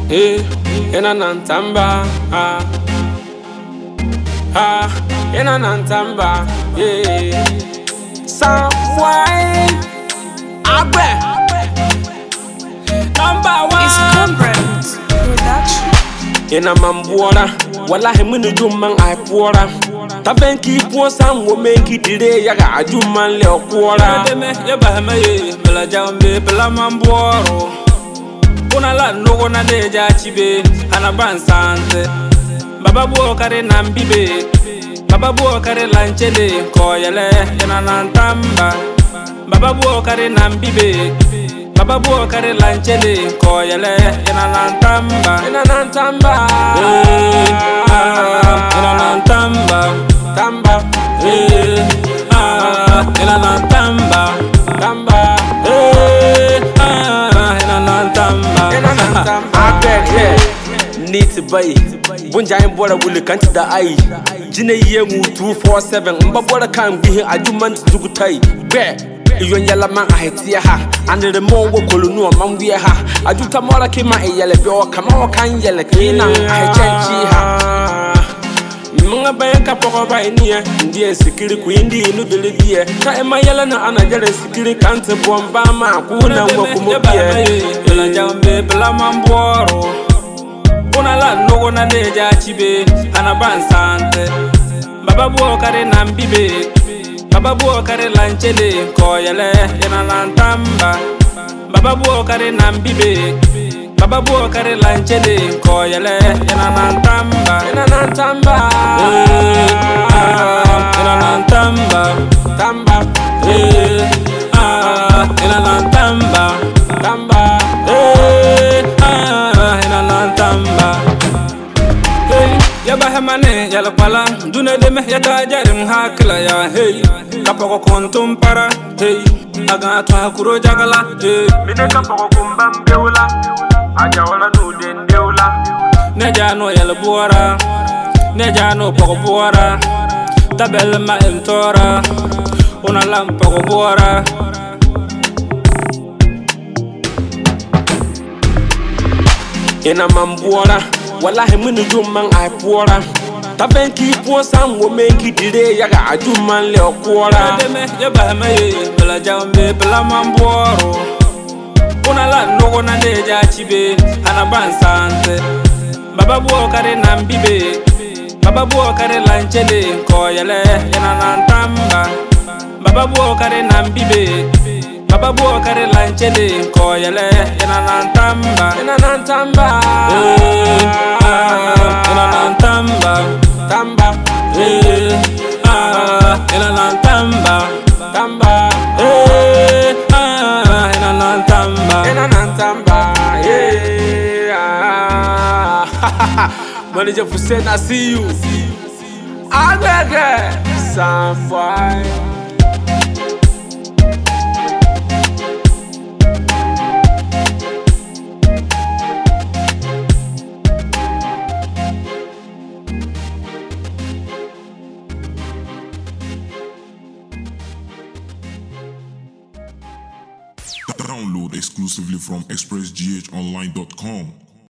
ena nantamba, ena nantamba, Samway, Abe, number one. It's Comprint Production. Ena mambuora, wallahi mini jumman ai puora. Tabenki puo sam wo menki dire yaga ajumman le okuora. Deme ya bahamaye, bela jambe bela mambuoro. Kuna la nogo na deja chibe, hana bansante. Baba buo kare nambibe, baba buo kare lanchele, koyele yana nantamba. Baba buo kare nambibe, baba buo kare lanchele, koyele yana nantamba. Ena nantamba, Yana nantamba, tamba, yana nantamba, tamba, yana nantamba. ena nantamba. Abe, neat bay. Bunjain bora wuli kanti da ai. Jine yengu 247. Mbabora kan bihi ajuman zugutai. Be. Iyon yala man ahetia ha. Ande de mo wo kolonu man wie ha. Ajuta mora kima e yele be o kama o kan yele kina ahechenchi ha. Mga bayan kapoko ba iniye. Ndiye sikiri ku indi inu bilibie. Ka ema yala na anajere sikiri kante bomba ma kuna wakumubie. Bela jambe bela mambuoro. Kuna la nogo na deja chibe, hana bansante. Baba buo kare nambibe, baba buo kare lanchele, koyele yana nantamba. Baba buo kare nambibe, baba buo kare lanchele, koyele yana nantamba. Ena nantamba, Yana nantamba, tamba, yana nantamba, tamba, yana nantamba. Ya bahemane ya lapala, dune de me ya tajarim hakla ya hey. Kapoko kontum para hey. Aga atwa kuro jagala hey. mine kapoko kumbambeula, ajawala nuden deula. Nejano ya labuara, nejano poko buara. Tabel ma entora, una lampa ko buara. Ena mambuora, wallahi mini jumman ai puora. Tabenki puo sam wo menki dire yaga ajumman le okuora. Deme ya bahamaye, bela jambe bela mambuoro. Kuna la nogo na deja chibe, hana bansante. Baba buo kare nambibe, baba buo kare lanchele, koyele yana nantamba. Baba buo kare nambibe, baba buo kare lanchele, koyele yana nantamba. Ena nantamba, Yana nantamba, tamba, yana nantamba, tamba, yana nantamba. ena nantamba, yeah. Manager Hussein, I see you. Agbege, Samway. Download exclusively from expressghonline.com.